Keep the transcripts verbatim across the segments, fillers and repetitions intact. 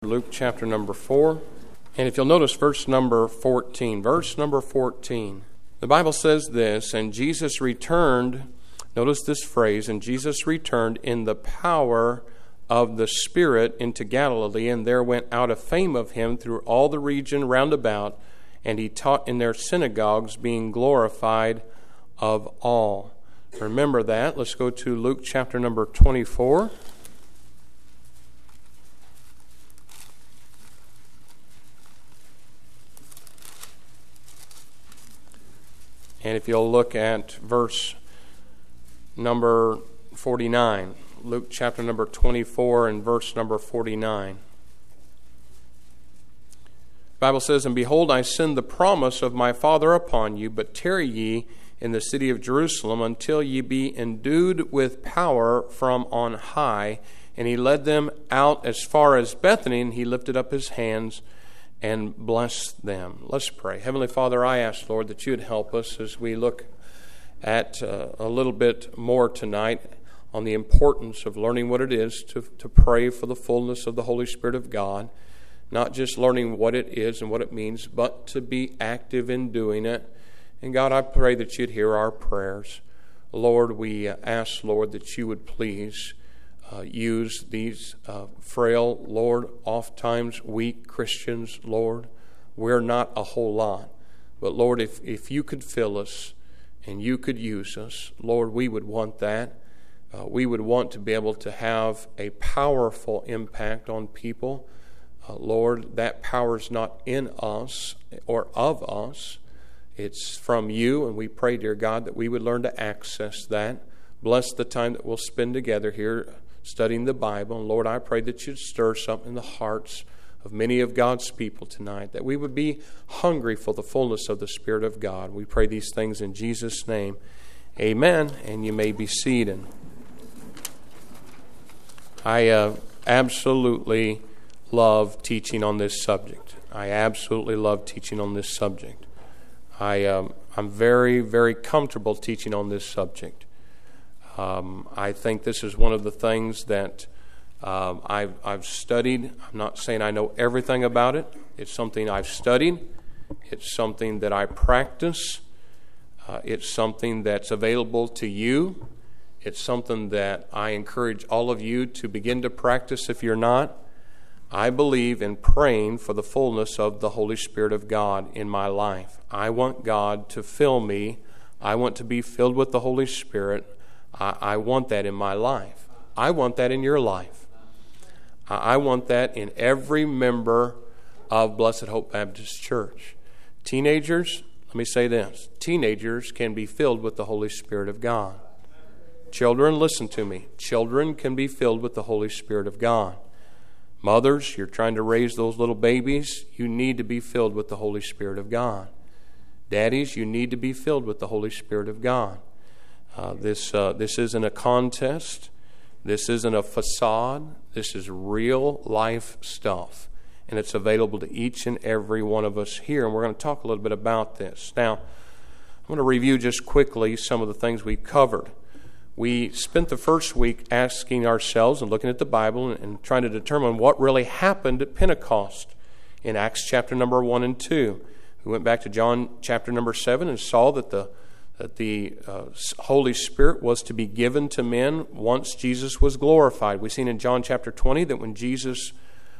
Luke chapter number four. And if you'll notice verse number fourteen. Verse number fourteen. The Bible says this, and Jesus returned, notice this phrase, and Jesus returned in the power of the Spirit into Galilee, and there went out a fame of him through all the region round about, and he taught in their synagogues, being glorified of all. Remember that. Let's go to Luke chapter number twenty-four. And if you'll look at verse number forty-nine, Luke chapter number twenty-four and verse number forty-nine. The Bible says, and behold, I send the promise of my Father upon you, but tarry ye in the city of Jerusalem until ye be endued with power from on high. And he led them out as far as Bethany, and he lifted up his hands and bless them. Let's pray. Heavenly Father, I ask, Lord, that you would help us as we look at uh, a little bit more tonight on the importance of learning what it is to, to pray for the fullness of the Holy Spirit of God. Not just learning what it is and what it means, but to be active in doing it. And God, I pray that you'd hear our prayers. Lord, we ask, Lord, that you would please Uh, use these uh, frail, Lord, oft-times weak Christians, Lord. We're not a whole lot. But, Lord, if, if you could fill us and you could use us, Lord, we would want that. Uh, we would want to be able to have a powerful impact on people. Uh, Lord, that power is not in us or of us. It's from you, and we pray, dear God, that we would learn to access that. Bless the time that we'll spend together here studying the Bible. And Lord, I pray that you'd stir something in the hearts of many of God's people tonight, that we would be hungry for the fullness of the Spirit of God. We pray these things in Jesus' name. Amen. And you may be seated. I uh, absolutely love teaching on this subject. I absolutely love teaching on this subject. I, um, I'm very, very comfortable teaching on this subject. Um, I think this is one of the things that um, I've, I've studied. I'm not saying I know everything about it. It's something I've studied. It's something that I practice. Uh, it's something that's available to you. It's something that I encourage all of you to begin to practice if you're not. I believe in praying for the fullness of the Holy Spirit of God in my life. I want God to fill me. I want to be filled with the Holy Spirit. I, I want that in my life. I want that in your life. I, I want that in every member of Blessed Hope Baptist Church. Teenagers, let me say this. Teenagers can be filled with the Holy Spirit of God. Children, listen to me. Children can be filled with the Holy Spirit of God. Mothers, you're trying to raise those little babies. You need to be filled with the Holy Spirit of God. Daddies, you need to be filled with the Holy Spirit of God. Uh, this uh, this isn't a contest. This isn't a facade. This is real life stuff. And it's available to each and every one of us here. And we're going to talk a little bit about this. Now, I'm going to review just quickly some of the things we covered. We spent the first week asking ourselves and looking at the Bible and, and trying to determine what really happened at Pentecost in Acts chapter number one and two. We went back to John chapter number seven and saw that the that the uh, Holy Spirit was to be given to men once Jesus was glorified. We've seen in John chapter twenty that when Jesus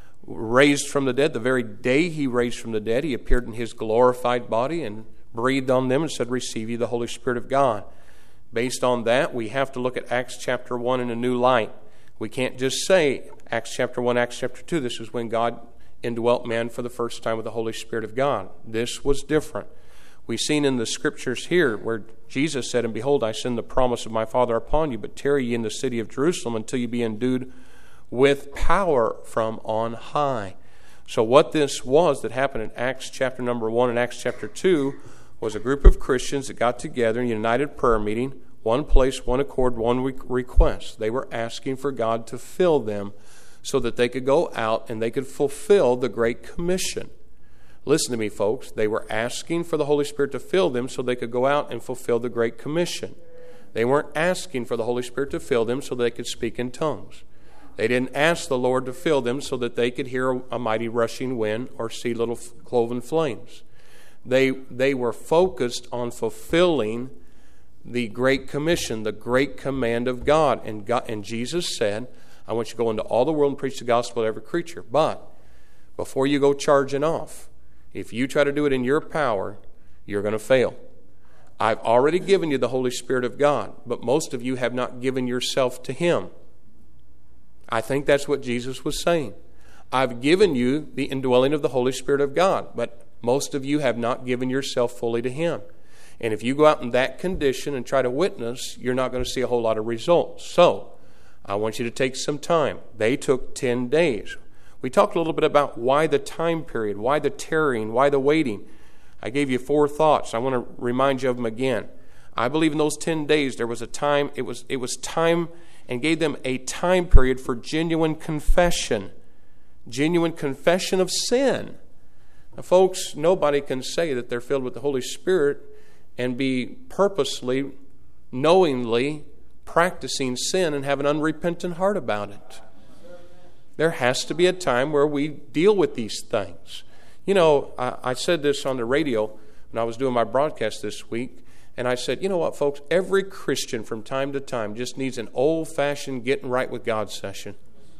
raised from the dead, the very day he raised from the dead, he appeared in his glorified body and breathed on them and said, receive ye the Holy Spirit of God. Based on that, we have to look at Acts chapter one in a new light. We can't just say Acts chapter one, Acts chapter two, this is when God indwelt man for the first time with the Holy Spirit of God. This was different. We've seen in the scriptures here where Jesus said, and behold, I send the promise of my Father upon you, but tarry ye in the city of Jerusalem until you be endued with power from on high. So what this was that happened in Acts chapter number one and Acts chapter two was a group of Christians that got together in a united prayer meeting, one place, one accord, one request. They were asking for God to fill them so that they could go out and they could fulfill the Great Commission. Listen to me, folks. They were asking for the Holy Spirit to fill them so they could go out and fulfill the Great Commission. They weren't asking for the Holy Spirit to fill them so they could speak in tongues. They didn't ask the Lord to fill them so that they could hear a mighty rushing wind or see little cloven flames. They, they were focused on fulfilling the Great Commission, the great command of God. And, God. and Jesus said, I want you to go into all the world and preach the gospel to every creature. But before you go charging off, if you try to do it in your power, you're going to fail. I've already given you the Holy Spirit of God, but most of you have not given yourself to Him. I think that's what Jesus was saying. I've given you the indwelling of the Holy Spirit of God, but most of you have not given yourself fully to Him. And if you go out in that condition and try to witness, you're not going to see a whole lot of results. So, I want you to take some time. They took ten days. We talked a little bit about why the time period, why the tarrying, why the waiting. I gave you four thoughts. I want to remind you of them again. I believe in those ten days there was a time, it was it was time, and gave them a time period for genuine confession. Genuine confession of sin. Now, folks, nobody can say that they're filled with the Holy Spirit and be purposely, knowingly practicing sin and have an unrepentant heart about it. There has to be a time where we deal with these things. You know, I, I said this on the radio when I was doing my broadcast this week, and I said, you know what, folks, every Christian from time to time just needs an old-fashioned getting right with God session.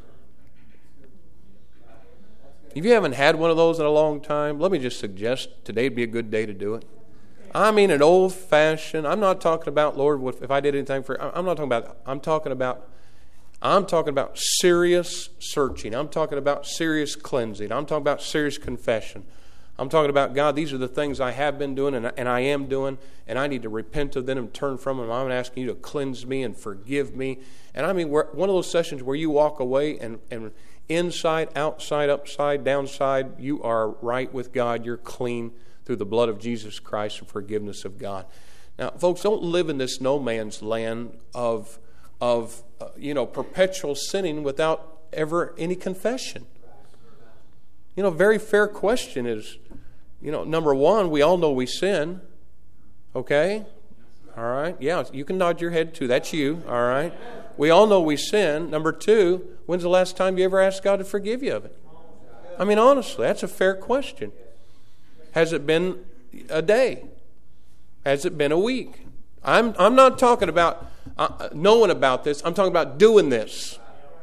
If you haven't had one of those in a long time, let me just suggest today would be a good day to do it. I mean an old-fashioned, I'm not talking about, Lord, if I did anything for, I'm not talking about, I'm talking about, I'm talking about serious searching. I'm talking about serious cleansing. I'm talking about serious confession. I'm talking about, God, these are the things I have been doing and, and I am doing, and I need to repent of them and turn from them. I'm asking you to cleanse me and forgive me. And I mean, we're, one of those sessions where you walk away and, and inside, outside, upside, downside, you are right with God. You're clean through the blood of Jesus Christ and forgiveness of God. Now, folks, don't live in this no man's land of, of uh, you know, perpetual sinning without ever any confession. You know, a very fair question is, you know, number one, we all know we sin. Okay? All right? Yeah, you can nod your head too. That's you. All right? We all know we sin. Number two, when's the last time you ever asked God to forgive you of it? I mean, honestly, that's a fair question. Has it been a day? Has it been a week? I'm I'm not talking about uh, knowing about this. I'm talking about doing this.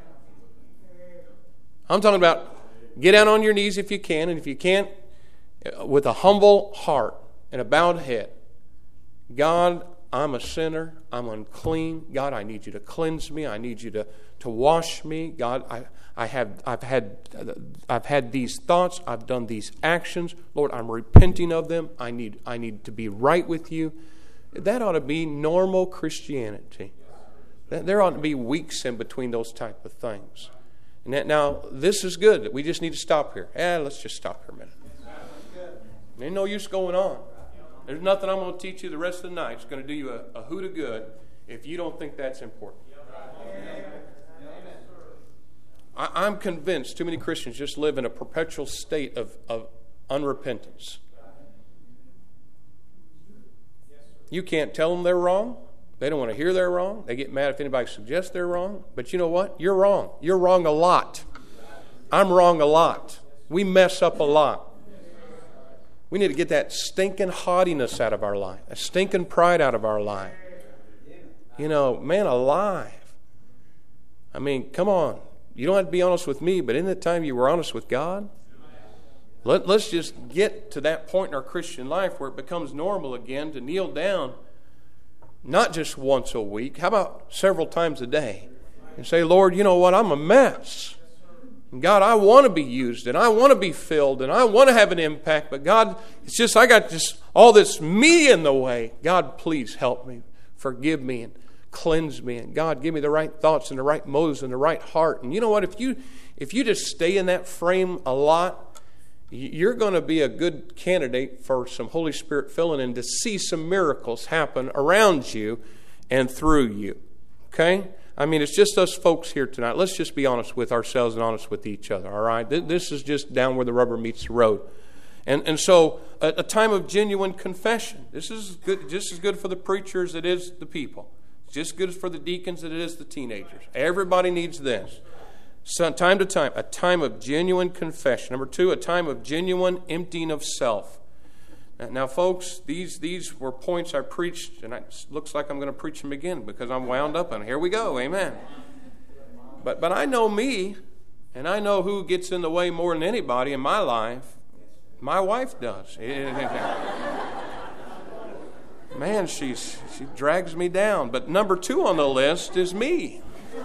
I'm talking about get down on your knees if you can, and if you can't, with a humble heart and a bowed head. God, I'm a sinner. I'm unclean. God, I need you to cleanse me. I need you to, to wash me. God, I, I have I've had I've had these thoughts. I've done these actions. Lord, I'm repenting of them. I need I need to be right with you. That ought to be normal Christianity. There ought to be weeks in between those type of things. And that, now, this is good. We just need to stop here. Eh, let's just stop here a minute. There's no use going on. There's nothing I'm going to teach you the rest of the night. It's going to do you a, a hoot of good if you don't think that's important. I, I'm convinced too many Christians just live in a perpetual state of, of unrepentance. You can't tell them they're wrong. They don't want to hear they're wrong. They get mad if anybody suggests they're wrong. But you know what? You're wrong. You're wrong a lot. I'm wrong a lot. We mess up a lot. We need to get that stinking haughtiness out of our life, a stinking pride out of our life. You know, man alive. I mean, come on. You don't have to be honest with me, but in that time you were honest with God. Let, let's just get to that point in our Christian life where it becomes normal again to kneel down, not just once a week. How about several times a day? And say, Lord, you know what? I'm a mess. And God, I want to be used, and I want to be filled, and I want to have an impact. But God, it's just I got just all this me in the way. God, please help me. Forgive me and cleanse me. And God, give me the right thoughts and the right motives and the right heart. And you know what? If you if you just stay in that frame a lot, you're going to be a good candidate for some Holy Spirit filling and to see some miracles happen around you and through you. Okay? I mean, it's just us folks here tonight. Let's just be honest with ourselves and honest with each other, all right? This is just down where the rubber meets the road. And and so a, a time of genuine confession. This is good, just as good for the preachers as it is the people. It's just as good for the deacons as it is the teenagers. Everybody needs this. So time to time, a time of genuine confession. Number two, a time of genuine emptying of self. Now, folks, these these were points I preached, and it looks like I'm going to preach them again because I'm wound up, and here we go. Amen. But but I know me, and I know who gets in the way more than anybody in my life. My wife does. Man, she's she drags me down. But number two on the list is me.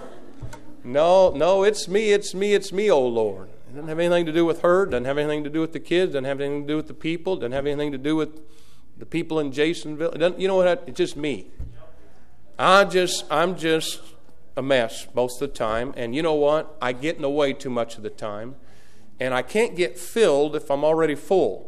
No, no, it's me, it's me, it's me, oh Lord. It doesn't have anything to do with her. Doesn't have anything to do with the kids. Doesn't have anything to do with the people. Doesn't have anything to do with the people in Jasonville. It doesn't, you know what? It's just me. I just, I'm just a mess most of the time. And you know what? I get in the way too much of the time. And I can't get filled if I'm already full.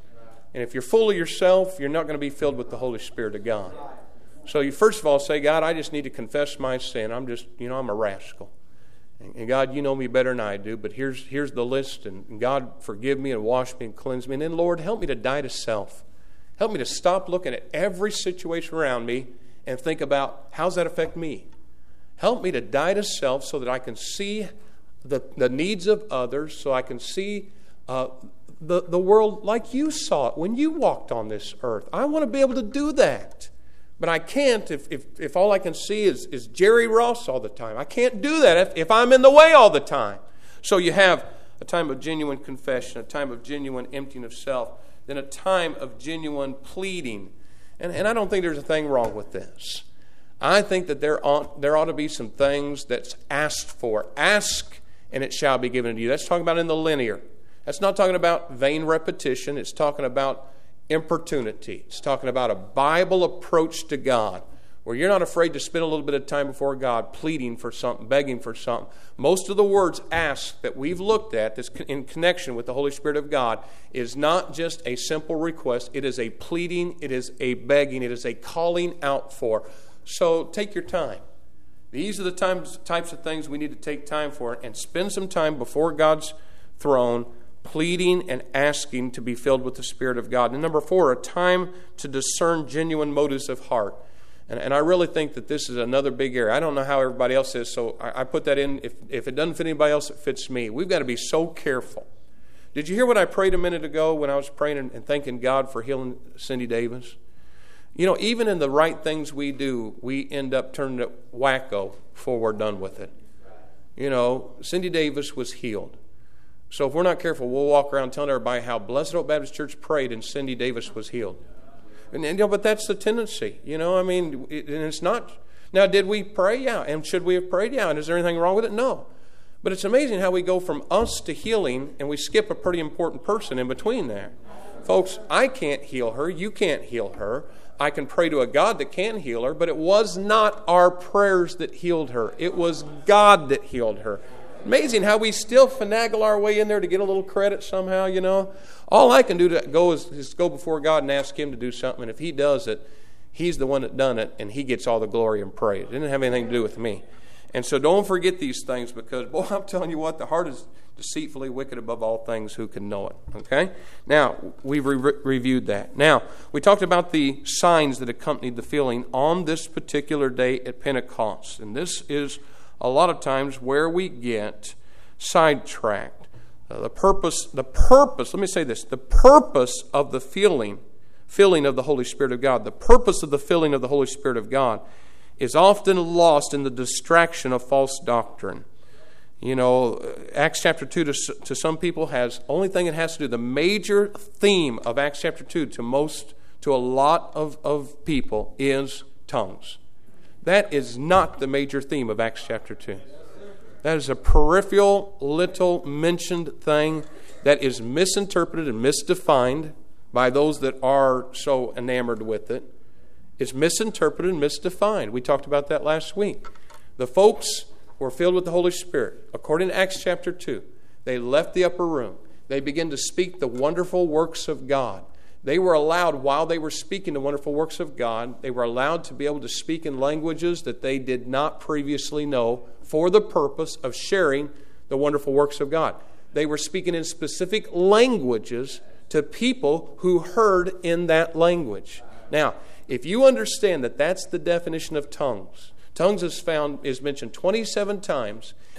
And if you're full of yourself, you're not going to be filled with the Holy Spirit of God. So you first of all say, God, I just need to confess my sin. I'm just, you know, I'm a rascal. And God, you know me better than I do, but here's here's the list. And God, forgive me and wash me and cleanse me. And then, Lord, help me to die to self. Help me to stop looking at every situation around me and think about, how's that affect me? Help me to die to self so that I can see the, the needs of others, so I can see uh, the, the world like you saw it when you walked on this earth. I want to be able to do that. But I can't if, if, if all I can see is, is Jerry Ross all the time. I can't do that if, if I'm in the way all the time. So you have a time of genuine confession, a time of genuine emptying of self, then a time of genuine pleading. And, and I don't think there's a thing wrong with this. I think that there ought, there ought to be some things that's asked for. Ask, and it shall be given to you. That's talking about in the linear. That's not talking about vain repetition. It's talking about importunity. It's talking about a Bible approach to God where you're not afraid to spend a little bit of time before God pleading for something, begging for something. Most of the words asked that we've looked at this in connection with the Holy Spirit of God is not just a simple request. It is a pleading. It is a begging. It is a calling out for. So take your time. These are the times, types of things we need to take time for and spend some time before God's throne pleading and asking to be filled with the Spirit of God. And number four, a time to discern genuine motives of heart. And, and I really think that this is another big area. I don't know how everybody else is, so I, I put that in. If, if it doesn't fit anybody else, it fits me. We've got to be so careful. Did you hear what I prayed a minute ago when I was praying and, and thanking God for healing Cindy Davis? You know, even in the right things we do, we end up turning it wacko before we're done with it. You know, Cindy Davis was healed. So if we're not careful, we'll walk around telling everybody how Blessed Hope Baptist Church prayed and Cindy Davis was healed. And, and you know, but that's the tendency. You know, I mean, it, and it's not. Now, did we pray? Yeah. And should we have prayed? Yeah. And is there anything wrong with it? No. But it's amazing how we go from us to healing and we skip a pretty important person in between there. Folks, I can't heal her. You can't heal her. I can pray to a God that can heal her, but it was not our prayers that healed her. It was God that healed her. Amazing how we still finagle our way in there to get a little credit somehow, you know. All I can do to go is, is go before God and ask Him to do something. And if He does it, He's the one that done it, and He gets all the glory and praise. It didn't have anything to do with me. And so don't forget these things because, boy, I'm telling you what, the heart is deceitfully wicked above all things. Who can know it? Okay? Now, we've re- reviewed that. Now, we talked about the signs that accompanied the feeling on this particular day at Pentecost. And this is a lot of times where we get sidetracked. Uh, the purpose, the purpose, let me say this, the purpose of the feeling, filling of the Holy Spirit of God, the purpose of the filling of the Holy Spirit of God is often lost in the distraction of false doctrine. You know, Acts chapter two to, to some people has, only thing it has to do, the major theme of Acts chapter two to most, to a lot of, of people is tongues. That is not the major theme of Acts chapter two. That is a peripheral, little mentioned thing that is misinterpreted and misdefined by those that are so enamored with it. It's misinterpreted and misdefined. We talked about that last week. The folks who were filled with the Holy Spirit, according to Acts chapter two, they left the upper room. They began to speak the wonderful works of God. They were allowed, while they were speaking the wonderful works of God, they were allowed to be able to speak in languages that they did not previously know for the purpose of sharing the wonderful works of God. They were speaking in specific languages to people who heard in that language. Now, if you understand that that's the definition of tongues, tongues is found is mentioned twenty-seven times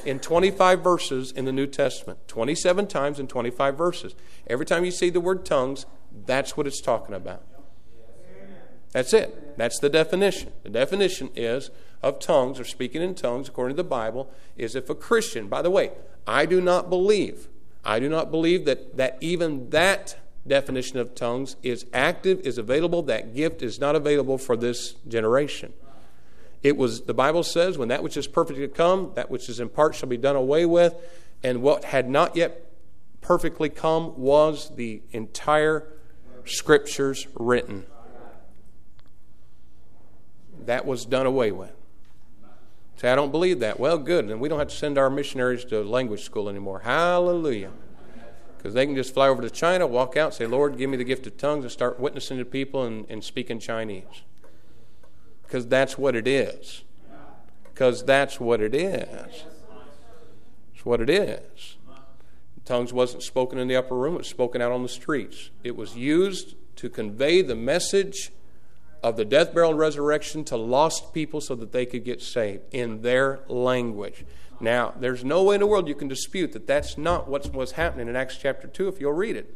in twenty-five verses in the New Testament. twenty-seven times in twenty-five verses. Every time you see the word tongues, that's what it's talking about. That's it. That's the definition. The definition is of tongues, or speaking in tongues, according to the Bible, is if a Christian, by the way, I do not believe, I do not believe that, that even that definition of tongues is active, is available. That gift is not available for this generation. It was, the Bible says, when that which is perfect had come, that which is in part shall be done away with, and what had not yet perfectly come was the entire Scriptures written. That was done away with. Say, I don't believe that. Well, good. And we don't have to send our missionaries to language school anymore. Hallelujah. Because they can just fly over to China, walk out, say, Lord, give me the gift of tongues, and start witnessing to people and, and speaking Chinese. Because that's what it is. Because that's what it is. It's what it is. Tongues wasn't spoken in the upper room. It was spoken out on the streets. It was used to convey the message of the death, burial, and resurrection to lost people so that they could get saved in their language. Now, there's no way in the world you can dispute that that's not what was happening in Acts chapter two if you'll read it.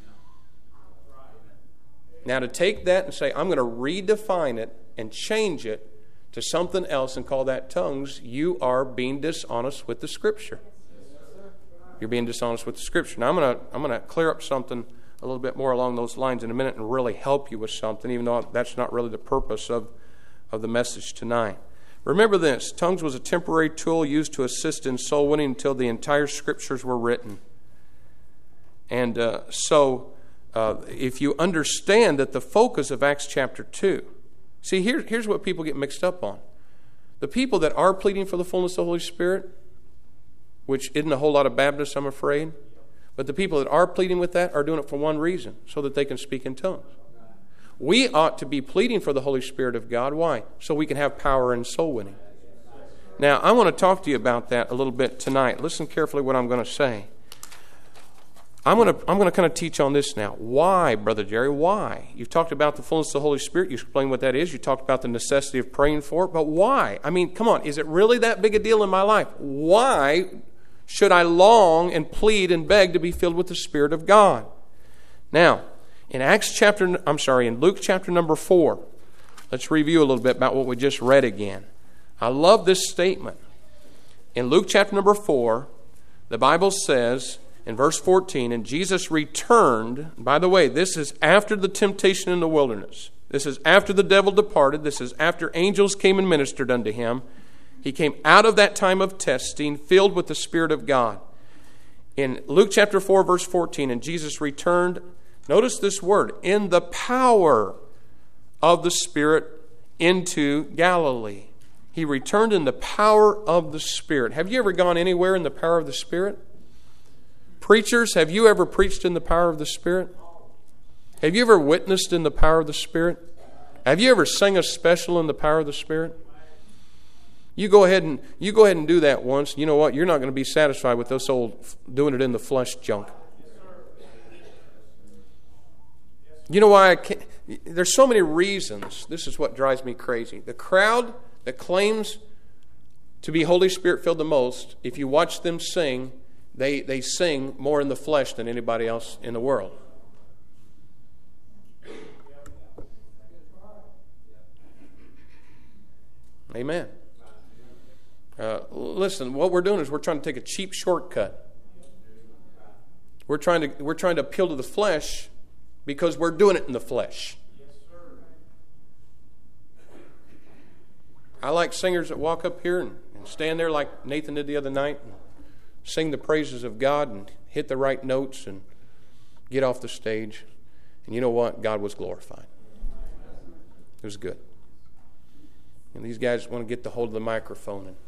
Now, to take that and say, I'm going to redefine it and change it to something else and call that tongues, you are being dishonest with the Scripture. You're being dishonest with the Scripture. Now, I'm going to, I'm going to clear up something a little bit more along those lines in a minute and really help you with something, even though that's not really the purpose of, of the message tonight. Remember this, tongues was a temporary tool used to assist in soul winning until the entire Scriptures were written. And uh, so, uh, if you understand that the focus of Acts chapter two, see, here, here's what people get mixed up on. The people that are pleading for the fullness of the Holy Spirit, which isn't a whole lot of Baptists, I'm afraid, but the people that are pleading with that are doing it for one reason, so that they can speak in tongues. We ought to be pleading for the Holy Spirit of God. Why? So we can have power in soul winning. Now, I want to talk to you about that a little bit tonight. Listen carefully what I'm going to say. I'm going to, I'm going to kind of teach on this now. Why, Brother Jerry? Why? You've talked about the fullness of the Holy Spirit. You explained what that is. You talked about the necessity of praying for it. But why? I mean, come on. Is it really that big a deal in my life? Why should I long and plead and beg to be filled with the Spirit of God? Now, in Acts chapter, I'm sorry, in Luke chapter number four, let's review a little bit about what we just read again. I love this statement. In Luke chapter number four, the Bible says in verse fourteen, and Jesus returned. By the way, this is after the temptation in the wilderness. This is after the devil departed. This is after angels came and ministered unto him. He came out of that time of testing, filled with the Spirit of God. In Luke chapter four, verse fourteen, and Jesus returned, notice this word, in the power of the Spirit into Galilee. He returned in the power of the Spirit. Have you ever gone anywhere in the power of the Spirit? Preachers, have you ever preached in the power of the Spirit? Have you ever witnessed in the power of the Spirit? Have you ever sang a special in the power of the Spirit? You go ahead and you go ahead and do that once. You know what? You're not going to be satisfied with this old doing it in the flesh junk. You know why I can't? There's so many reasons. This is what drives me crazy. The crowd that claims to be Holy Spirit filled the most, if you watch them sing, they, they sing more in the flesh than anybody else in the world. Amen. Uh, listen, what we're doing is we're trying to take a cheap shortcut. We're trying to we're trying to appeal to the flesh because we're doing it in the flesh. I like singers that walk up here and, and stand there like Nathan did the other night and sing the praises of God and hit the right notes and get off the stage. And you know what? God was glorified. It was good. And these guys want to get the hold of the microphone and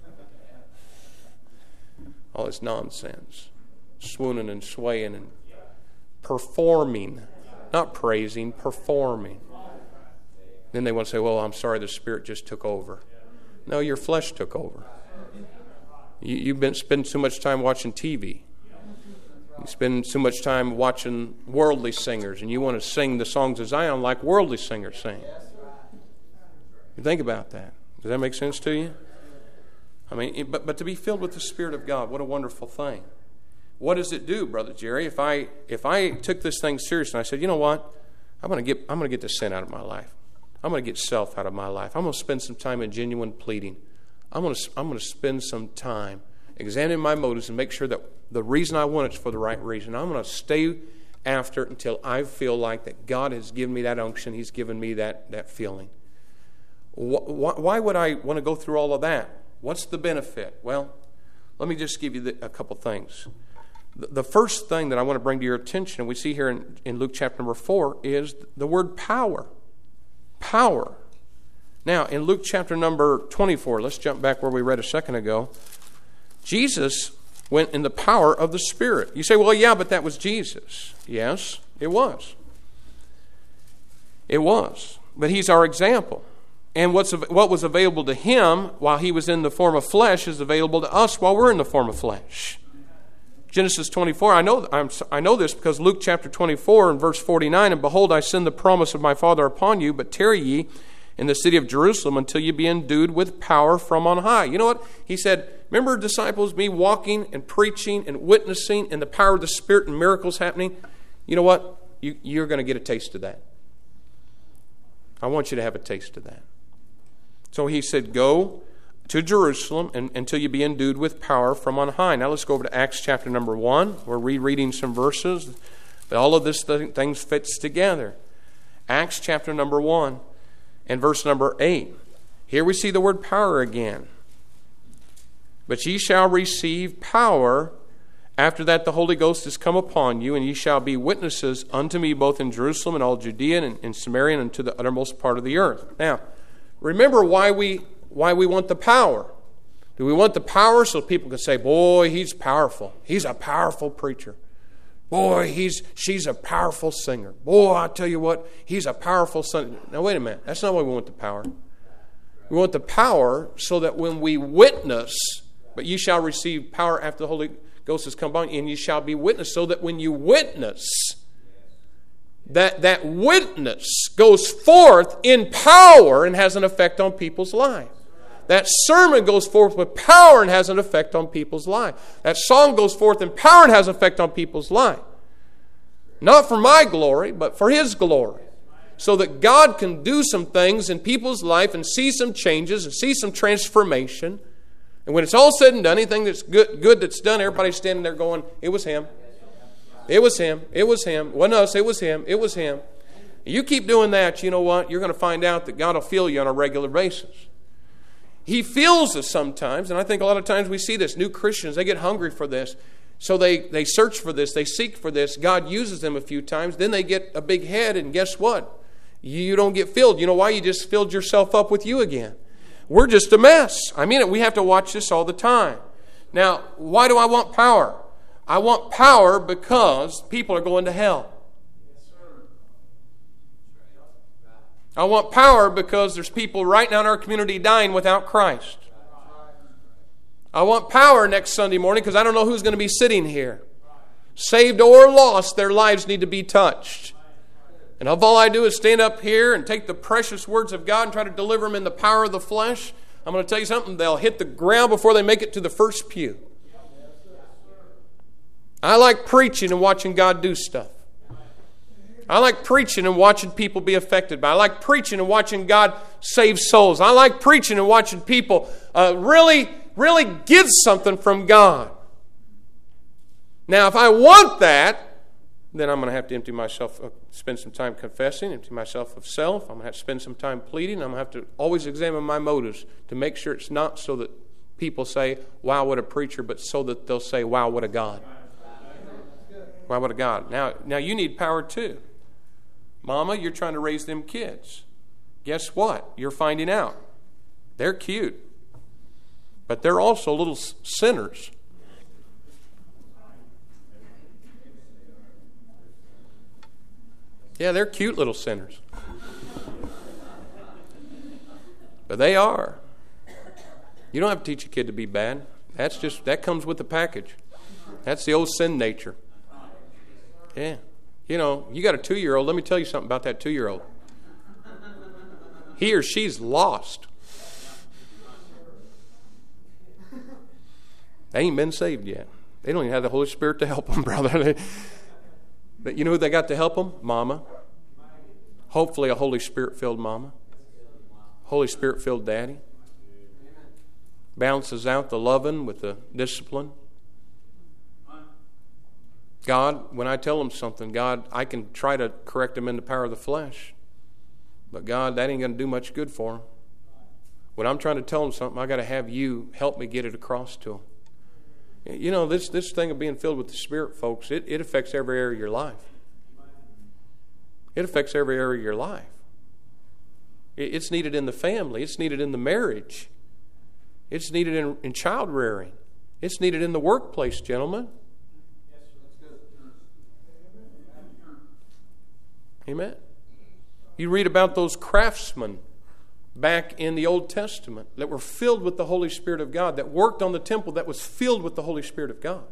all this nonsense, swooning and swaying and performing, not praising, performing. Then they want to say, well, I'm sorry, the Spirit just took over. No, your flesh took over. You, you've been spending too much time watching T V. You spend too much time watching worldly singers, and you want to sing the songs of Zion like worldly singers sing. You think about that. Does that make sense to you? I mean, it, but, but to be filled with the Spirit of God, what a wonderful thing. What does it do, Brother Jerry? If I if I took this thing serious and I said, you know what, I'm going to get I'm going to get the sin out of my life. I'm going to get self out of my life. I'm going to spend some time in genuine pleading. I'm going to I'm going to spend some time examining my motives and make sure that the reason I want it is for the right reason. I'm going to stay after it until I feel like that God has given me that unction. He's given me that that feeling. Why, why would I want to go through all of that? What's the benefit? Well, let me just give you the, a couple things. The first thing that I want to bring to your attention, and we see here in, in Luke chapter number four, is the word power. Power. Now, in Luke chapter number twenty-four, let's jump back where we read a second ago. Jesus went in the power of the Spirit. You say, well, yeah, but that was Jesus. Yes, it was. It was. But he's our example. And what's what was available to him while he was in the form of flesh is available to us while we're in the form of flesh. Genesis twenty-four, I know I'm, I know this because Luke chapter twenty-four and verse forty-nine, and behold, I send the promise of my Father upon you, but tarry ye in the city of Jerusalem until you be endued with power from on high. You know what? He said, remember, disciples, me walking and preaching and witnessing and the power of the Spirit and miracles happening? You know what? You, you're going to get a taste of that. I want you to have a taste of that. So he said, go to Jerusalem and, until you be endued with power from on high. Now let's go over to Acts chapter number one. We're rereading some verses. But all of this th- things fits together. Acts chapter number one and verse number eight. Here we see the word power again. But ye shall receive power after that the Holy Ghost is come upon you, and ye shall be witnesses unto me both in Jerusalem and all Judea and in Samaria and unto the uttermost part of the earth. Now, remember why we why we want the power. Do we want the power so people can say, boy, he's powerful. He's a powerful preacher. Boy, he's she's a powerful singer. Boy, I tell you what, he's a powerful son. Now, wait a minute. That's not why we want the power. We want the power so that when we witness, but you shall receive power after the Holy Ghost has come upon you, and you shall be witness, so that when you witness, that that witness goes forth in power and has an effect on people's life. That sermon goes forth with power and has an effect on people's life. That song goes forth in power and has an effect on people's life. Not for my glory, but for His glory. So that God can do some things in people's life and see some changes and see some transformation. And when it's all said and done, anything that's good, good that's done, everybody's standing there going, it was Him. It was Him. It was Him. It wasn't us. It was Him. It was Him. You keep doing that, you know what? You're going to find out that God will feel you on a regular basis. He feels us sometimes, and I think a lot of times we see this. New Christians, they get hungry for this. So they, they search for this. They seek for this. God uses them a few times. Then they get a big head, and guess what? You don't get filled. You know why? You just filled yourself up with you again. We're just a mess. I mean it. We have to watch this all the time. Now, why do I want power? I want power because people are going to hell. I want power because there's people right now in our community dying without Christ. I want power next Sunday morning because I don't know who's going to be sitting here. Saved or lost, their lives need to be touched. And if all I do is stand up here and take the precious words of God and try to deliver them in the power of the flesh, I'm going to tell you something, they'll hit the ground before they make it to the first pew. I like preaching and watching God do stuff. I like preaching and watching people be affected by it. I like preaching and watching God save souls. I like preaching and watching people uh, really, really get something from God. Now, if I want that, then I'm going to have to empty myself, uh, spend some time confessing, empty myself of self. I'm going to have to spend some time pleading. I'm going to have to always examine my motives to make sure it's not so that people say, wow, what a preacher, but so that they'll say, wow, what a God. Wow, what a God. Now, now you need power too. Mama, you're trying to raise them kids. Guess what? You're finding out. They're cute. But they're also little sinners. Yeah, they're cute little sinners. But they are. You don't have to teach a kid to be bad. That's just, that comes with the package. That's the old sin nature. Yeah. You know, you got a two-year-old. Let me tell you something about that two-year-old. He or she's lost. They ain't been saved yet. They don't even have the Holy Spirit to help them, brother. But you know who they got to help them? Mama. Hopefully a Holy Spirit-filled mama. Holy Spirit-filled daddy. Balances out the loving with the discipline. God, when I tell them something, God, I can try to correct them in the power of the flesh. But God, that ain't going to do much good for them. When I'm trying to tell them something, I got to have you help me get it across to them. You know, this, this thing of being filled with the Spirit, folks, it, it affects every area of your life. It affects every area of your life. It, it's needed in the family. It's needed in the marriage. It's needed in, in child rearing. It's needed in the workplace, gentlemen. Amen. You read about those craftsmen back in the Old Testament that were filled with the Holy Spirit of God, that worked on the temple that was filled with the Holy Spirit of God.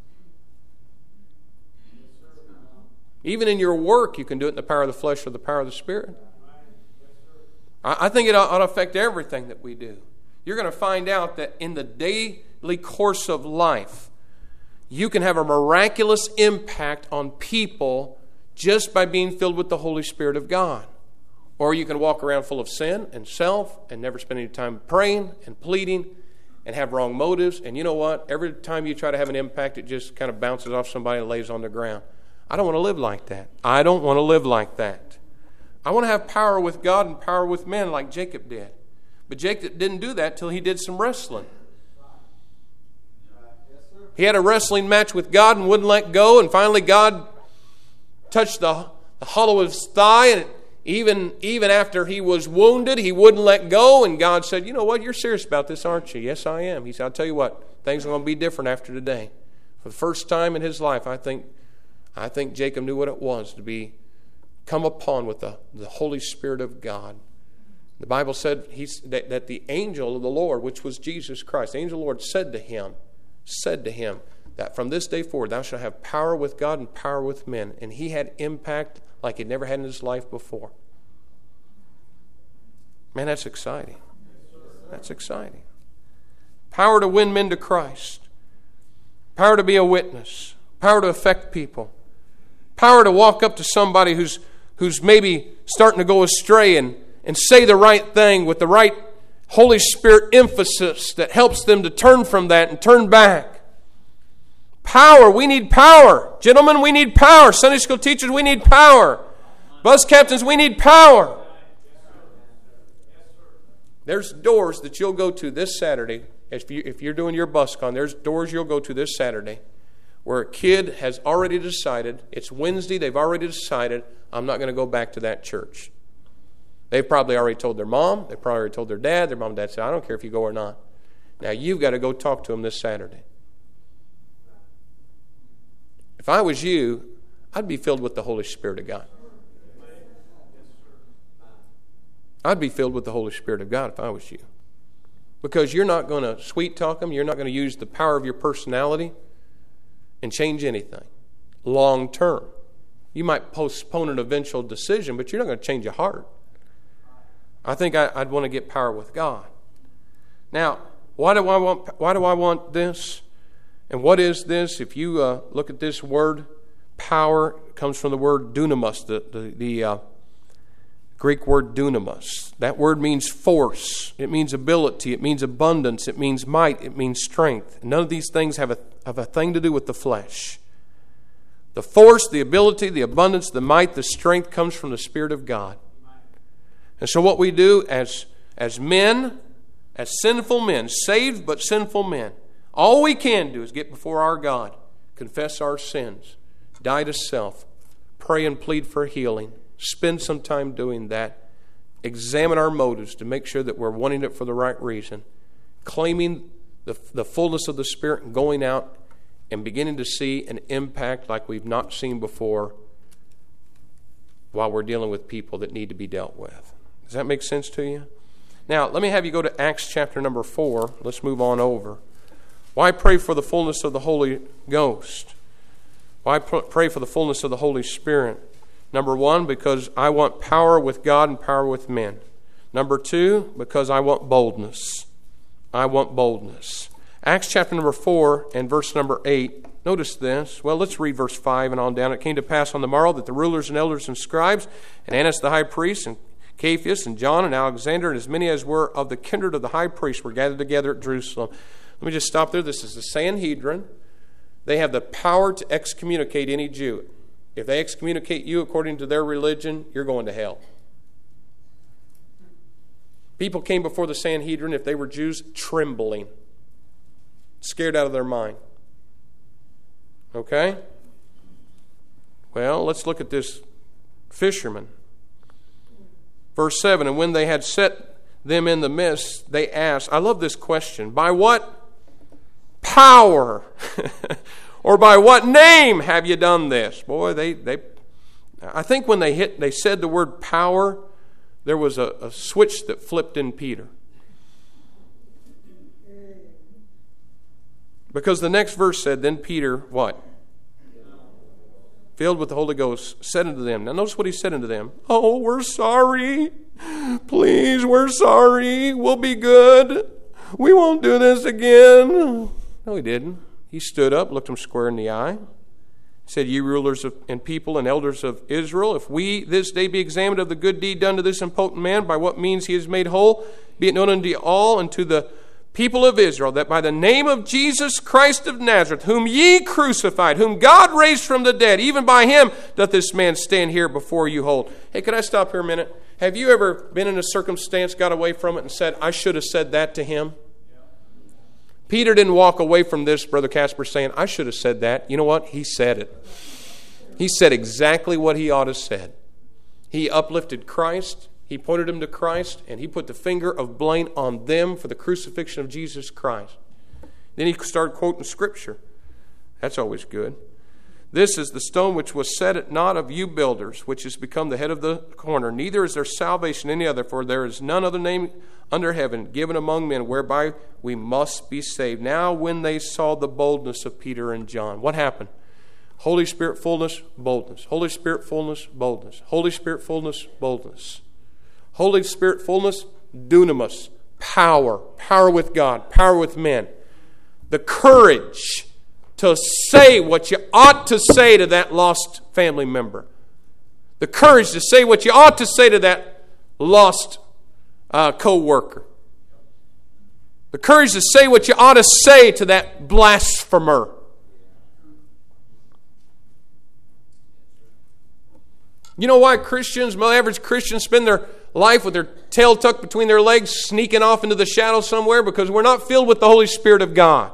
Even in your work, you can do it in the power of the flesh or the power of the Spirit. I, I think it ought to affect everything that we do. You're going to find out that in the daily course of life, you can have a miraculous impact on people just by being filled with the Holy Spirit of God. Or you can walk around full of sin and self and never spend any time praying and pleading and have wrong motives. And you know what? Every time you try to have an impact, it just kind of bounces off somebody and lays on the ground. I don't want to live like that. I don't want to live like that. I want to have power with God and power with men like Jacob did. But Jacob didn't do that till he did some wrestling. He had a wrestling match with God and wouldn't let go. And finally God touched the, the hollow of his thigh, and even, even after he was wounded, he wouldn't let go. And God said, you know what, you're serious about this, aren't you? Yes, I am. He said, I'll tell you what, things are going to be different after today. For the first time in his life, I think I think Jacob knew what it was to be come upon with the, the Holy Spirit of God. The Bible said he's, that, that the angel of the Lord, which was Jesus Christ, the angel of the Lord said to him, said to him, that from this day forward thou shalt have power with God and power with men. And he had impact like he'd never had in his life before. Man, that's exciting. That's exciting. Power to win men to Christ. Power to be a witness. Power to affect people. Power to walk up to somebody who's who's maybe starting to go astray and, and say the right thing with the right Holy Spirit emphasis that helps them to turn from that and turn back. Power. We need power. Gentlemen, we need power. Sunday school teachers, we need power. Bus captains, we need power. There's doors that you'll go to this Saturday. If, you, if you're doing your bus con, there's doors you'll go to this Saturday where a kid has already decided, it's Wednesday, they've already decided, I'm not going to go back to that church. They've probably already told their mom, they've probably already told their dad, their mom and dad said, I don't care if you go or not. Now you've got to go talk to them this Saturday. If I was you, I'd be filled with the Holy Spirit of God. I'd be filled with the Holy Spirit of God if I was you. Because you're not going to sweet talk them, you're not going to use the power of your personality and change anything long term. You might postpone an eventual decision, but you're not going to change your heart. I think I, I'd want to get power with God. Now, why do I want? Why do I want this? And what is this? If you uh, look at this word, power comes from the word dunamis, the the, the uh, Greek word dunamis. That word means force. It means ability. It means abundance. It means might. It means strength. None of these things have a have a thing to do with the flesh. The force, the ability, the abundance, the might, the strength comes from the Spirit of God. And so what we do as, as men, as sinful men, saved but sinful men, all we can do is get before our God, confess our sins, die to self, pray and plead for healing, spend some time doing that, examine our motives to make sure that we're wanting it for the right reason, claiming the, the fullness of the Spirit and going out and beginning to see an impact like we've not seen before while we're dealing with people that need to be dealt with. Does that make sense to you? Now, let me have you go to Acts chapter number four. Let's move on over. Why pray for the fullness of the Holy Ghost? Why pray for the fullness of the Holy Spirit? Number one, because I want power with God and power with men. Number two, because I want boldness. I want boldness. Acts chapter number four and verse number eight. Notice this. Well, let's read verse five and on down. It came to pass on the morrow that the rulers and elders and scribes, and Annas the high priest, and Caiaphas, and John, and Alexander, and as many as were of the kindred of the high priest were gathered together at Jerusalem. Let me just stop there. This is the Sanhedrin. They have the power to excommunicate any Jew. If they excommunicate you according to their religion, you're going to hell. People came before the Sanhedrin, if they were Jews, trembling, scared out of their mind. Okay? Well, let's look at this fisherman. Verse seven, and when they had set them in the midst, they asked, I love this question, by what power or by what name have you done this? Boy, they, they I think when they hit, they said the word power, there was a, a switch that flipped in Peter. Because the next verse said, then Peter, what? Filled with the Holy Ghost, said unto them. Now notice what he said unto them. Oh, we're sorry. Please, we're sorry. We'll be good. We won't do this again. No, he didn't. He stood up, looked him square in the eye. He said, ye rulers of, and people and elders of Israel, if we this day be examined of the good deed done to this impotent man, by what means he is made whole, be it known unto all and to the people of Israel, that by the name of Jesus Christ of Nazareth, whom ye crucified, whom God raised from the dead, even by him doth this man stand here before you whole. Hey, could I stop here a minute? Have you ever been in a circumstance, got away from it, and said, I should have said that to him? Peter didn't walk away from this, Brother Casper, saying, I should have said that. You know what? He said it. He said exactly what he ought to have said. He uplifted Christ. He pointed him to Christ, and he put the finger of blame on them for the crucifixion of Jesus Christ. Then he started quoting Scripture. That's always good. This is the stone which was set at naught of you builders, which has become the head of the corner. Neither is there salvation in any other, for there is none other name under heaven given among men whereby we must be saved. Now when they saw the boldness of Peter and John, what happened? Holy Spirit fullness, boldness. Holy Spirit fullness, boldness. Holy Spirit fullness, boldness. Holy Spirit fullness, dunamis, power. Power with God, power with men. The courage to say what you ought to say to that lost family member. The courage to say what you ought to say to that lost uh, co-worker. The courage to say what you ought to say to that blasphemer. You know why Christians, my average Christians, spend their life with their tail tucked between their legs, sneaking off into the shadows somewhere? Because we're not filled with the Holy Spirit of God.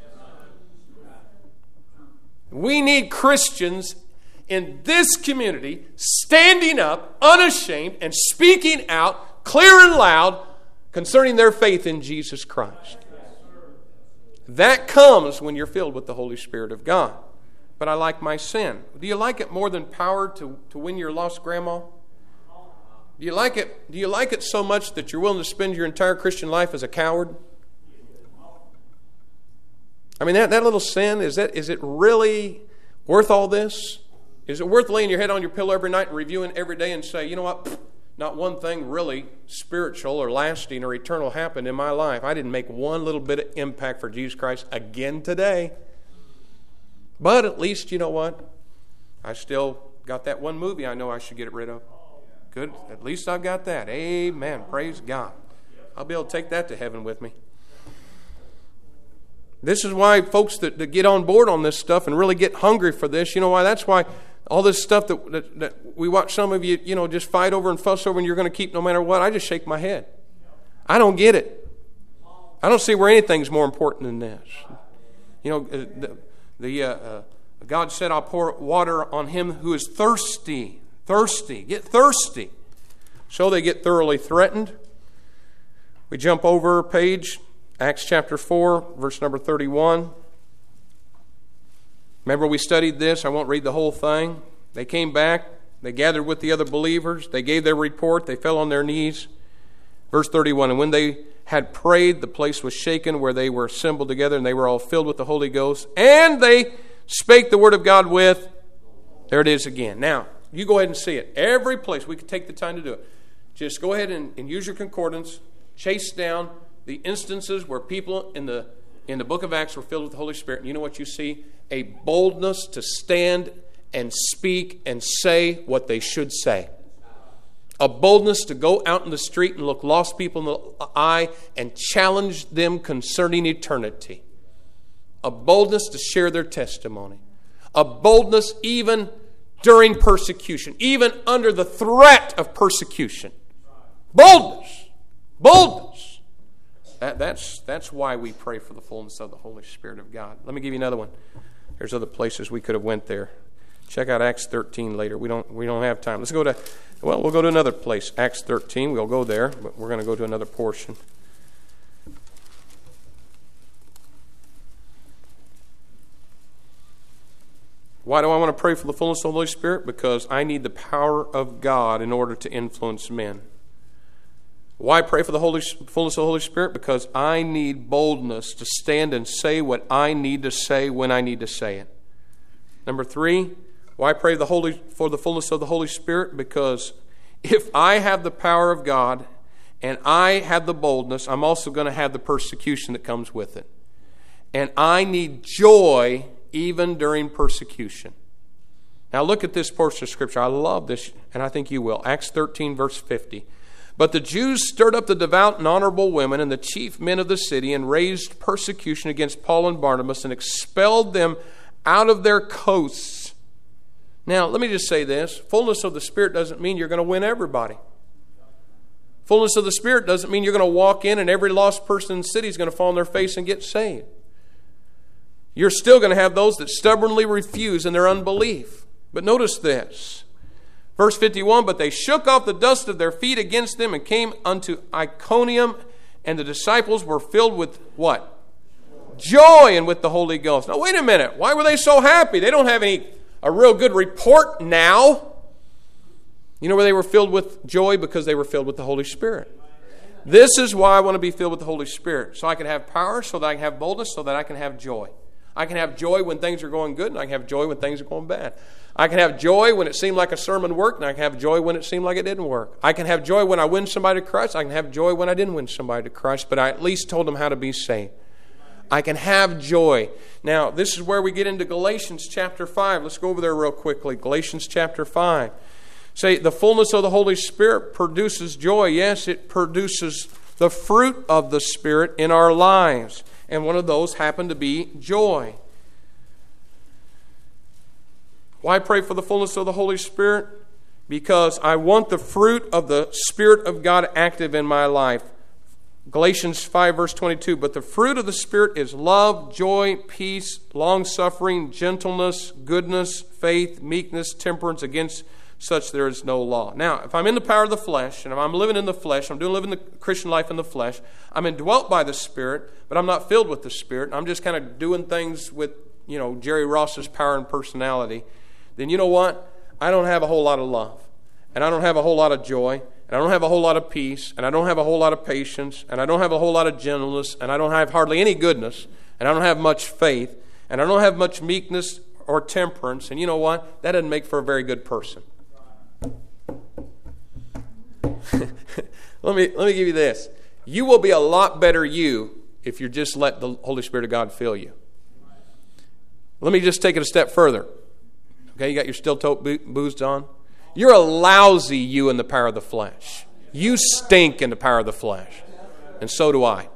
We need Christians in this community standing up, unashamed, and speaking out clear and loud concerning their faith in Jesus Christ. That comes when you're filled with the Holy Spirit of God. But I like my sin. Do you like it more than power to, to win your lost grandma? Do you like it? Do you like it so much that you're willing to spend your entire Christian life as a coward? I mean, that, that little sin, is that is it really worth all this? Is it worth laying your head on your pillow every night and reviewing every day and say, you know what, not one thing really spiritual or lasting or eternal happened in my life. I didn't make one little bit of impact for Jesus Christ again today. But at least, you know what, I still got that one movie I know I should get rid of. Good, at least I've got that. Amen, praise God. I'll be able to take that to heaven with me. This is why folks that, that get on board on this stuff and really get hungry for this, you know why? That's why all this stuff that, that, that we watch some of you, you know, just fight over and fuss over and you're going to keep no matter what. I just shake my head. I don't get it. I don't see where anything's more important than this. You know, the, the uh, uh, God said, I'll pour water on him who is thirsty. Thirsty. Get thirsty. So they get thoroughly threatened. We jump over a page. Acts chapter four, verse number thirty-one. Remember we studied this. I won't read the whole thing. They came back. They gathered with the other believers. They gave their report. They fell on their knees. Verse thirty-one, and when they had prayed, the place was shaken where they were assembled together, and they were all filled with the Holy Ghost. And they spake the word of God with, there it is again. Now, you go ahead and see it. Every place, we could take the time to do it. Just go ahead and, and use your concordance. Chase down the instances where people in the in the book of Acts were filled with the Holy Spirit. And you know what you see? A boldness to stand and speak and say what they should say. A boldness to go out in the street and look lost people in the eye and challenge them concerning eternity. A boldness to share their testimony. A boldness even during persecution, even under the threat of persecution. Boldness. Boldness. That, that's, that's why we pray for the fullness of the Holy Spirit of God. Let me give you another one. There's other places we could have went there. Check out Acts thirteen later. We don't we don't have time. Let's go to, well, we'll go to another place. Acts thirteen, we'll go there, but we're going to go to another portion. Why do I want to pray for the fullness of the Holy Spirit? Because I need the power of God in order to influence men. Why pray for the Holy, fullness of the Holy Spirit? Because I need boldness to stand and say what I need to say when I need to say it. Number three, why pray the Holy, for the fullness of the Holy Spirit? Because if I have the power of God and I have the boldness, I'm also going to have the persecution that comes with it. And I need joy even during persecution. Now look at this portion of Scripture. I love this, and I think you will. Acts thirteen, verse fifty. But the Jews stirred up the devout and honorable women and the chief men of the city and raised persecution against Paul and Barnabas and expelled them out of their coasts. Now, let me just say this. Fullness of the Spirit doesn't mean you're going to win everybody. Fullness of the Spirit doesn't mean you're going to walk in and every lost person in the city is going to fall on their face and get saved. You're still going to have those that stubbornly refuse in their unbelief. But notice this. Verse fifty-one, but they shook off the dust of their feet against them and came unto Iconium, and the disciples were filled with what? Joy and with the Holy Ghost. Now wait a minute. Why were they so happy? They don't have any a real good report now. You know where they were filled with joy? Because they were filled with the Holy Spirit. This is why I want to be filled with the Holy Spirit. So I can have power, so that I can have boldness, so that I can have joy. I can have joy when things are going good, and I can have joy when things are going bad. I can have joy when it seemed like a sermon worked, and I can have joy when it seemed like it didn't work. I can have joy when I win somebody to Christ. I can have joy when I didn't win somebody to Christ, but I at least told them how to be saved. I can have joy. Now, this is where we get into Galatians chapter five. Let's go over there real quickly. Galatians chapter five. Say, the fullness of the Holy Spirit produces joy. Yes, it produces the fruit of the Spirit in our lives. And one of those happened to be joy. Why pray for the fullness of the Holy Spirit? Because I want the fruit of the Spirit of God active in my life. Galatians five, verse twenty-two, but the fruit of the Spirit is love, joy, peace, long-suffering, gentleness, goodness, faith, meekness, temperance. Against such there is no law. Now, if I'm in the power of the flesh, and if I'm living in the flesh, I'm doing living the Christian life in the flesh, I'm indwelt by the Spirit, but I'm not filled with the Spirit, I'm just kind of doing things with, you know, Jerry Ross's power and personality, then you know what? I don't have a whole lot of love, and I don't have a whole lot of joy, and I don't have a whole lot of peace, and I don't have a whole lot of patience, and I don't have a whole lot of gentleness, and I don't have hardly any goodness, and I don't have much faith, and I don't have much meekness or temperance, and you know what? That doesn't make for a very good person. let me let me give you this. You will be a lot better you if you just let the Holy Spirit of God fill you. Let me just take it a step further. Okay, you got your steel-toe boots on? You're a lousy you in the power of the flesh. You stink in the power of the flesh. And so do I.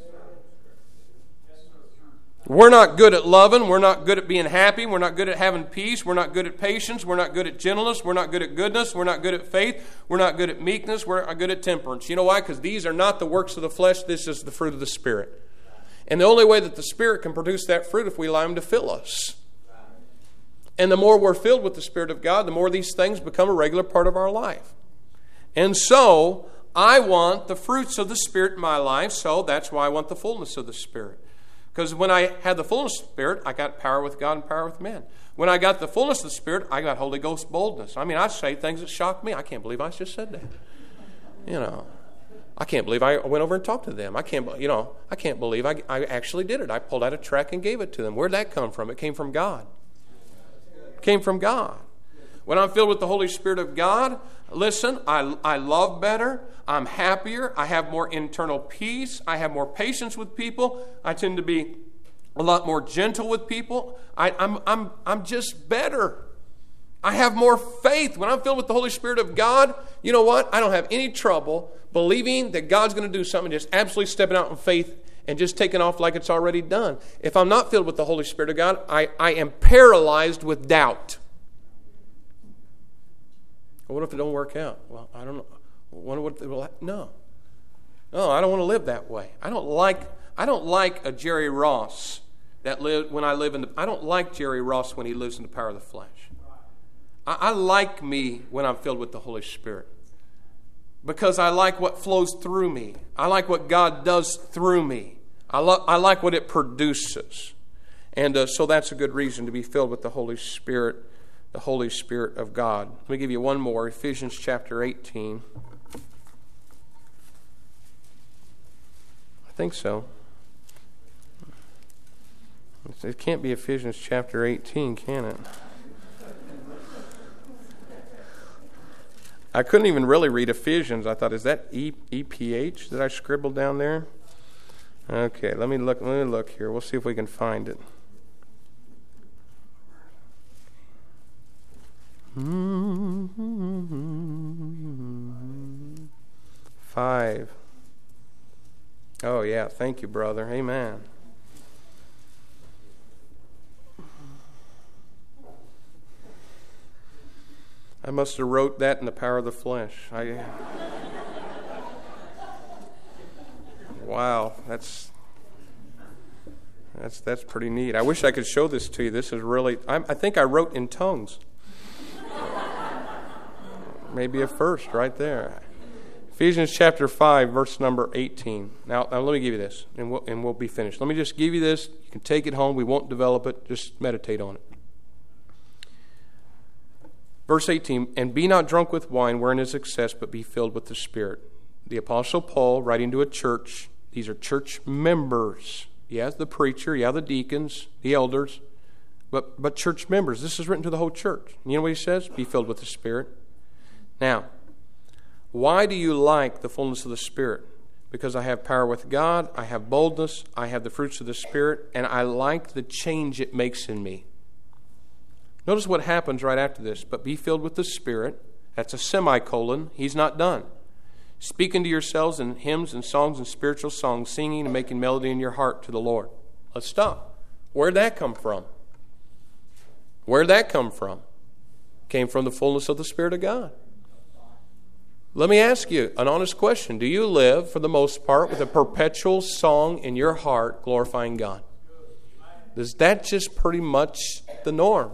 We're not good at loving. We're not good at being happy. We're not good at having peace. We're not good at patience. We're not good at gentleness. We're not good at goodness. We're not good at faith. We're not good at meekness. We're not good at temperance. You know why? Because these are not the works of the flesh. This is the fruit of the Spirit. And the only way that the Spirit can produce that fruit if we allow Him to fill us. And the more we're filled with the Spirit of God, the more these things become a regular part of our life. And so, I want the fruits of the Spirit in my life, so that's why I want the fullness of the Spirit. Because when I had the fullness of the Spirit, I got power with God and power with men. When I got the fullness of the Spirit, I got Holy Ghost boldness. I mean, I say things that shock me. I can't believe I just said that. You know, I can't believe I went over and talked to them. I can't, you know, I can't believe I, I actually did it. I pulled out a tract and gave it to them. Where'd that come from? It came from God. It came from God. When I'm filled with the Holy Spirit of God, listen, I, I love better. I'm happier. I have more internal peace. I have more patience with people. I tend to be a lot more gentle with people. I, I'm, I'm, I'm just better. I have more faith. When I'm filled with the Holy Spirit of God, you know what? I don't have any trouble believing that God's going to do something, just absolutely stepping out in faith and just taking off like it's already done. If I'm not filled with the Holy Spirit of God, I, I am paralyzed with doubt. What if it don't work out? Well, I don't know. Wonder what it will. No, no, I don't want to live that way. I don't like. I don't like a Jerry Ross that lived when I live in the. I don't like Jerry Ross when he lives in the power of the flesh. I, I like me when I'm filled with the Holy Spirit, because I like what flows through me. I like what God does through me. I lo- I like what it produces, and uh, so that's a good reason to be filled with the Holy Spirit. The Holy Spirit of God. Let me give you one more. Ephesians chapter eighteen. I think so. It can't be Ephesians chapter eighteen, can it? I couldn't even really read Ephesians. I thought, is that E P H that I scribbled down there? Okay, let me look. Let me look here. We'll see if we can find it. Five. Oh, yeah. Thank you, brother. Amen. I must have wrote that in the power of the flesh. I. Wow, that's that's that's pretty neat. I wish I could show this to you. This is really. I'm, I think I wrote in tongues. Maybe a first right there. Ephesians chapter five, verse number eighteen. Now, now let me give you this, and we'll, and we'll be finished. Let me just give you this. You can take it home. We won't develop it. Just meditate on it. Verse eighteen, and be not drunk with wine wherein is excess, but be filled with the Spirit. The Apostle Paul, writing to a church, these are church members. Yeah, the preacher, yeah, the deacons, the elders, but, but church members. This is written to the whole church. You know what he says? Be filled with the Spirit. Now, why do you like the fullness of the Spirit? Because I have power with God, I have boldness, I have the fruits of the Spirit, and I like the change it makes in me. Notice what happens right after this. But be filled with the Spirit. That's a semicolon. He's not done. Speaking to yourselves in hymns and songs and spiritual songs, singing and making melody in your heart to the Lord. Let's stop. Where'd that come from? Where'd that come from? Came from the fullness of the Spirit of God. Let me ask you an honest question. Do you live, for the most part, with a perpetual song in your heart glorifying God? Is that just pretty much the norm?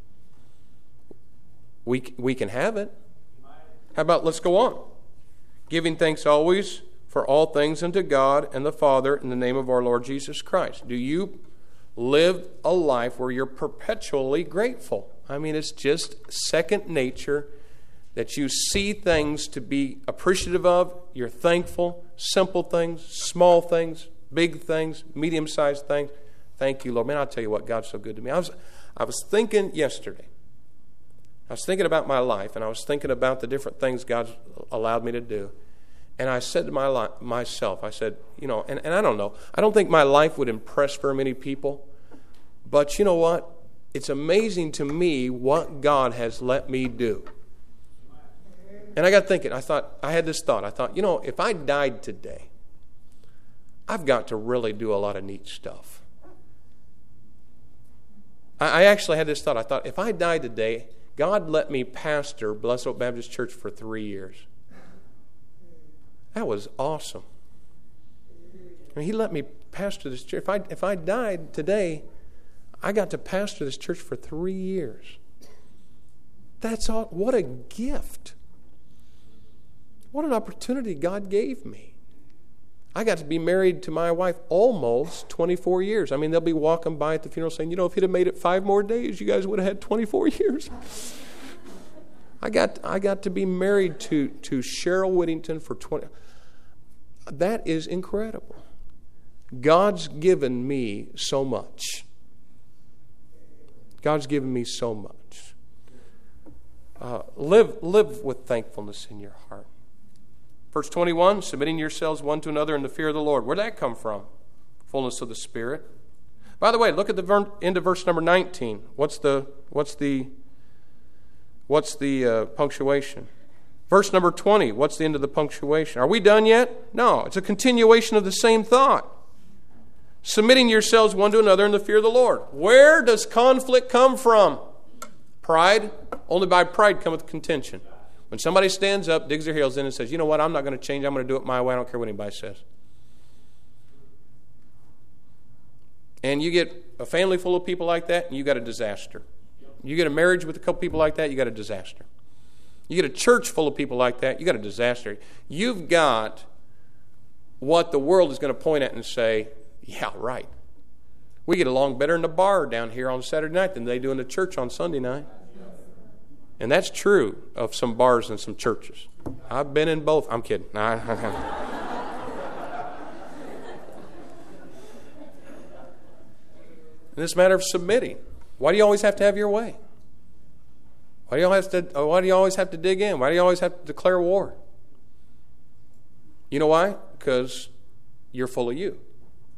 We, we can have it. How about, let's go on. Giving thanks always for all things unto God and the Father in the name of our Lord Jesus Christ. Do you live a life where you're perpetually grateful? I mean, it's just second nature that you see things to be appreciative of. You're thankful. Simple things, small things, big things, medium-sized things. Thank you, Lord. Man, I'll tell you what, God's so good to me. I was, I was thinking yesterday. I was thinking about my life, and I was thinking about the different things God's allowed me to do. And I said to my li- myself, I said, you know, and, and I don't know, I don't think my life would impress very many people. But you know what? It's amazing to me what God has let me do. And I got thinking, I thought, I had this thought. I thought, you know, if I died today, I've got to really do a lot of neat stuff. I, I actually had this thought. I thought, if I died today, God let me pastor Blessed Hope Baptist Church for three years. That was awesome. I mean, he let me pastor this church. If I, if I died today, I got to pastor this church for three years. That's all. What a gift. What an opportunity God gave me. I got to be married to my wife almost twenty-four years. I mean, they'll be walking by at the funeral saying, you know, if he'd have made it five more days, you guys would have had twenty-four years. I got I got to be married to, to Cheryl Whittington for twenty. That is incredible. God's given me so much. God's given me so much. uh, live, live with thankfulness in your heart. Verse twenty-one, submitting yourselves one to another in the fear of the Lord. Where'd that come from? Fullness of the Spirit. By the way, look at the ver- end of verse number nineteen. What's the what's the what's the uh, punctuation? Verse number twenty. What's the end of the punctuation? Are we done yet? No, it's a continuation of the same thought. Submitting yourselves one to another in the fear of the Lord. Where does conflict come from? Pride. Only by pride cometh contention. When somebody stands up, digs their heels in and says, you know what, I'm not going to change, I'm going to do it my way, I don't care what anybody says. And you get a family full of people like that, and you got a disaster. You get a marriage with a couple people like that, you got a disaster. You get a church full of people like that, you got a disaster. You've got what the world is going to point at and say, yeah, right. We get along better in the bar down here on Saturday night than they do in the church on Sunday night. And that's true of some bars and some churches. I've been in both. I'm kidding. No, I haven't. In this matter of submitting, why do you always have to have your way? Why do you always have to, why do you always have to dig in? Why do you always have to declare war? You know why? Because you're full of you.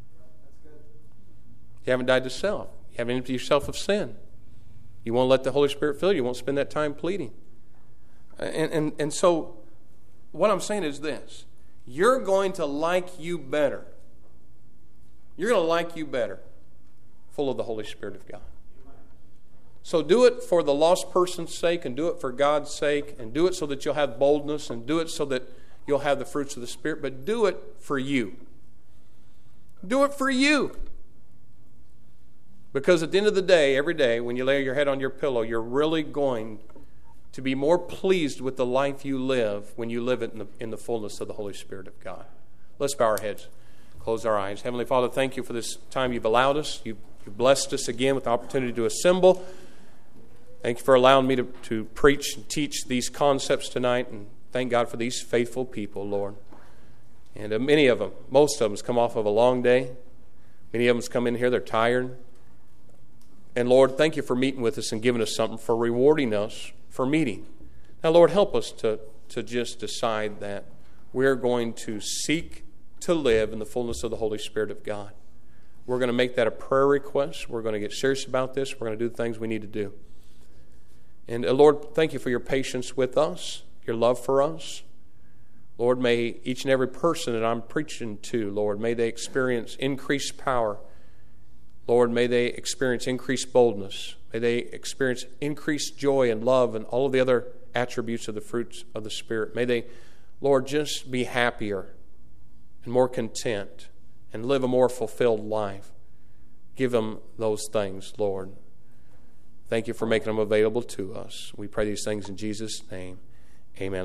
You haven't died to self. You haven't emptied yourself of sin. You won't let the Holy Spirit fill you. You won't spend that time pleading. And, and, and so what I'm saying is this. You're going to like you better. You're going to like you better full of the Holy Spirit of God. So do it for the lost person's sake and do it for God's sake and do it so that you'll have boldness and do it so that you'll have the fruits of the Spirit, but do it for you. Do it for you. Because at the end of the day, every day, when you lay your head on your pillow, you're really going to be more pleased with the life you live when you live it in the, in the fullness of the Holy Spirit of God. Let's bow our heads, close our eyes. Heavenly Father, thank you for this time you've allowed us. You've, you've blessed us again with the opportunity to assemble. Thank you for allowing me to, to preach and teach these concepts tonight. And thank God for these faithful people, Lord. And uh, many of them, most of them, has come off of a long day. Many of them has come in here, they're tired. And Lord, thank you for meeting with us and giving us something, for rewarding us for meeting. Now, Lord, help us to, to just decide that we're going to seek to live in the fullness of the Holy Spirit of God. We're going to make that a prayer request. We're going to get serious about this. We're going to do the things we need to do. And uh, Lord, thank you for your patience with us, your love for us. Lord, may each and every person that I'm preaching to, Lord, may they experience increased power. Lord, may they experience increased boldness. May they experience increased joy and love and all of the other attributes of the fruits of the Spirit. May they, Lord, just be happier and more content and live a more fulfilled life. Give them those things, Lord. Thank you for making them available to us. We pray these things in Jesus' name. Amen.